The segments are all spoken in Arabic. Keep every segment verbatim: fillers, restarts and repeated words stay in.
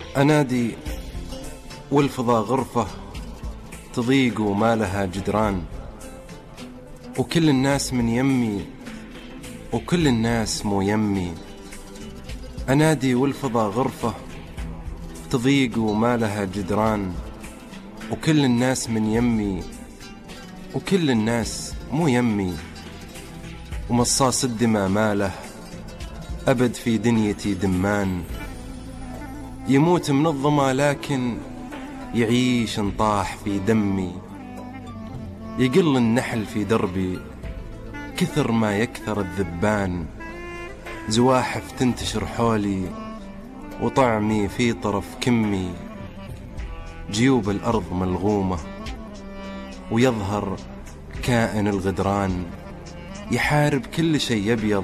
أنادي والفضا غرفة تضيق وما لها جدران، وكل الناس من يمي وكل الناس مو يمي. أنادي والفضا غرفة تضيق وما لها جدران، وكل الناس من يمي وكل الناس مو يمي. ومصاص الدماء ماله أبد في دنيتي دمان، يموت من الظما لكن يعيش انطاح في دمي. يقل النحل في دربي كثر ما يكثر الذبان، زواحف تنتشر حولي وطعمي في طرف كمي. جيوب الأرض ملغومة ويظهر كائن الغدران، يحارب كل شيء يبيض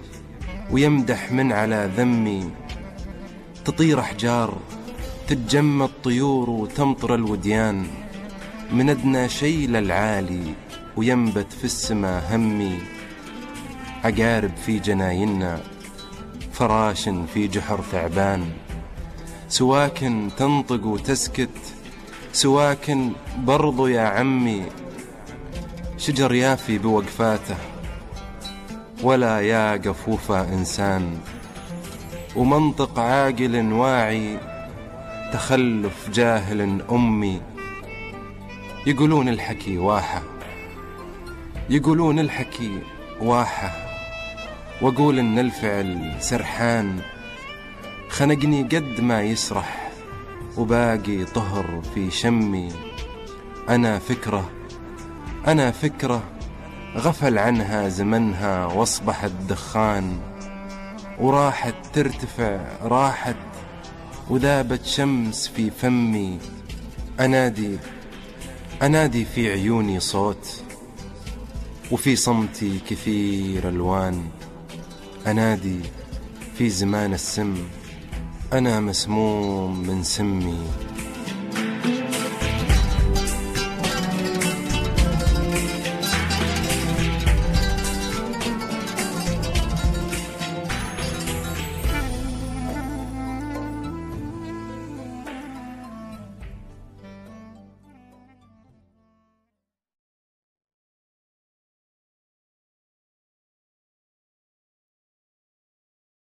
ويمدح من على ذمي. تطير أحجار تتجمد الطيور وتمطر الوديان، من أدنى شيء للعالي وينبت في السماء همي. عقارب في جنايننا فراش في جحر ثعبان، سواكن تنطق وتسكت سواكن برضو يا عمي. شجر يافي بوقفاته ولا يقف وفا إنسان، ومنطق عاقل واعي تخلف جاهل أمي. يقولون الحكي واحة يقولون الحكي واحة، وأقول إن الفعل سرحان. خنقني قد ما يسرح وباقي طهر في شمي. أنا فكرة أنا فكرة غفل عنها زمنها واصبحت دخان، وراحت ترتفع راحت وذابت شمس في فمي. أنادي أنادي في عيوني صوت وفي صمتي كثير ألوان. أنادي في زمان السم أنا مسموم من سمي.